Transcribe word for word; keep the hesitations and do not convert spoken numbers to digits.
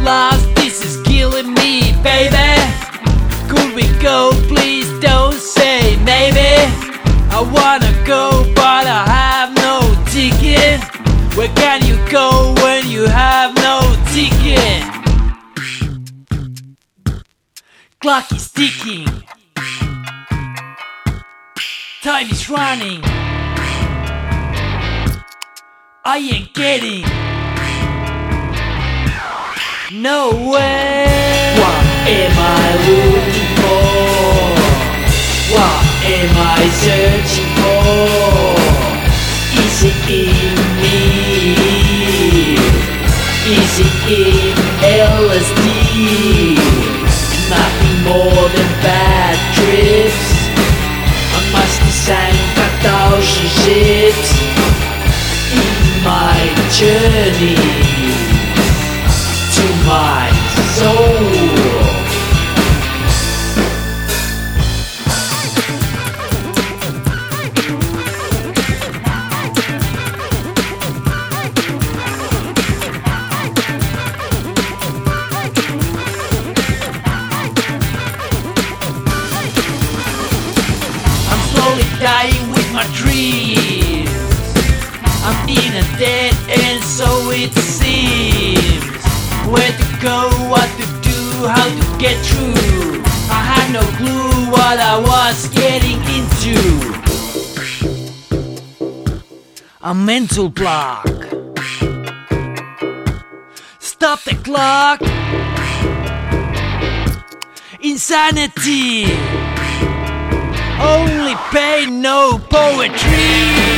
last, this is killing me, baby. Could we go, please don't say maybe. I wanna go but I have no ticket. Where can you go when you have no ticket? Clock is ticking, time is running, I ain't getting nowhere. What am I looking for? What am I searching for? Is it in me? Is it in L S D? Nothing more than bad trips. I must have sang thousand ships in my journey to my soul. Dying with my dreams, I'm in a dead end, so it seems. Where to go, what to do, how to get through. I had no clue what I was getting into. A mental block. Stop the clock. Insanity. Only pain, no poetry.